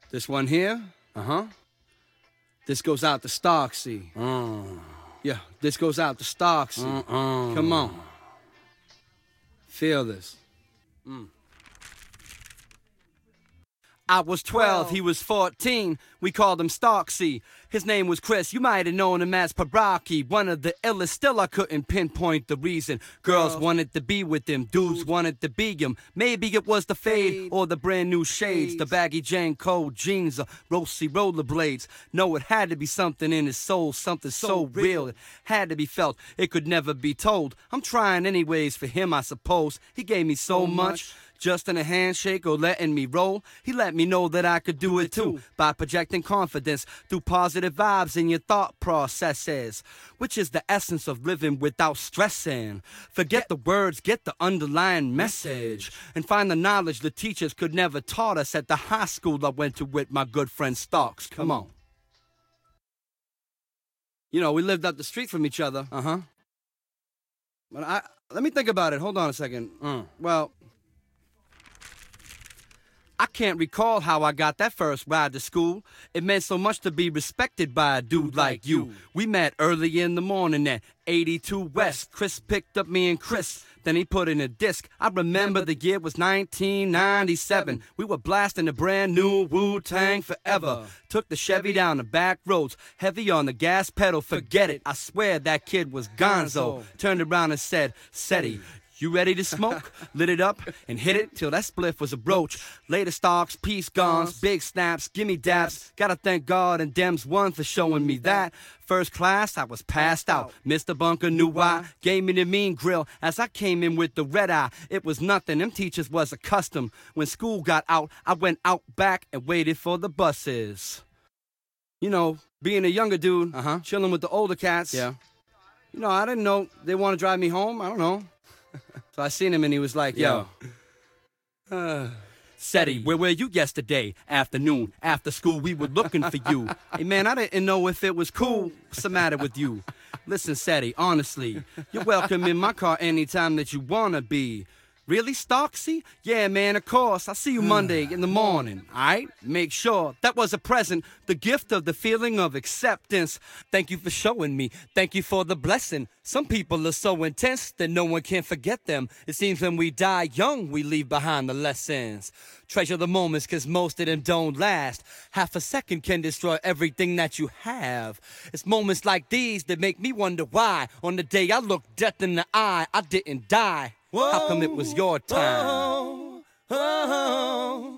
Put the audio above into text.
This one here, this goes out to Starksy. Yeah, this goes out to Starksy. Come on. Feel this. I was 12, he was 14, we called him Starksy. His name was Chris, you might have known him as Paraki. One of the illest, still I couldn't pinpoint the reason. Girls wanted to be with him, dudes wanted to be him. Maybe it was the fade or the brand new shades, the baggy Jane Cole jeans, the roasty rollerblades. No, it had to be something in his soul, something so real. It had to be felt, it could never be told. I'm trying anyways for him, I suppose. He gave me so much. Just in a handshake or letting me roll, he let me know that I could do it too by projecting confidence through positive vibes in your thought processes, which is the essence of living without stressing. Forget the words, get the underlying message, and find the knowledge the teachers could never taught us at the high school I went to with my good friend Starks. Come on. You know, we lived up the street from each other. But let me think about it. Hold on a second. Well, I can't recall how I got that first ride to school. It meant so much to be respected by a dude like you. We met early in the morning at 82 West. Chris picked up me and Chris, then he put in a disc. I remember the year was 1997. We were blasting a brand new Wu-Tang Forever. Took the Chevy down the back roads, heavy on the gas pedal, forget it. I swear that kid was gonzo. Turned around and said, Seti, you ready to smoke? Lit it up and hit it till that spliff was a brooch. Later stalks, peace gons, big snaps, gimme daps. Gotta thank God and Dems one for showing me that. First class, I was passed out. Mr. Bunker knew why. Gave me the mean grill as I came in with the red eye. It was nothing, them teachers was accustomed. When school got out, I went out back and waited for the buses. You know, being a younger dude, chilling with the older cats. Yeah. You know, I didn't know they want to drive me home. I don't know. So I seen him and he was like, yo. Seti, where were you yesterday afternoon? After school, we were looking for you. Hey, man, I didn't know if it was cool. What's the matter with you? Listen, Seti, honestly, you're welcome in my car anytime that you want to be. Really, Starksy? Yeah, man, of course. I'll see you Monday in the morning, all right? Make sure. That was a present, the gift of the feeling of acceptance. Thank you for showing me. Thank you for the blessing. Some people are so intense that no one can forget them. It seems when we die young, we leave behind the lessons. Treasure the moments, cause most of them don't last. Half a second can destroy everything that you have. It's moments like these that make me wonder why. On the day I looked death in the eye, I didn't die. How come it was your time?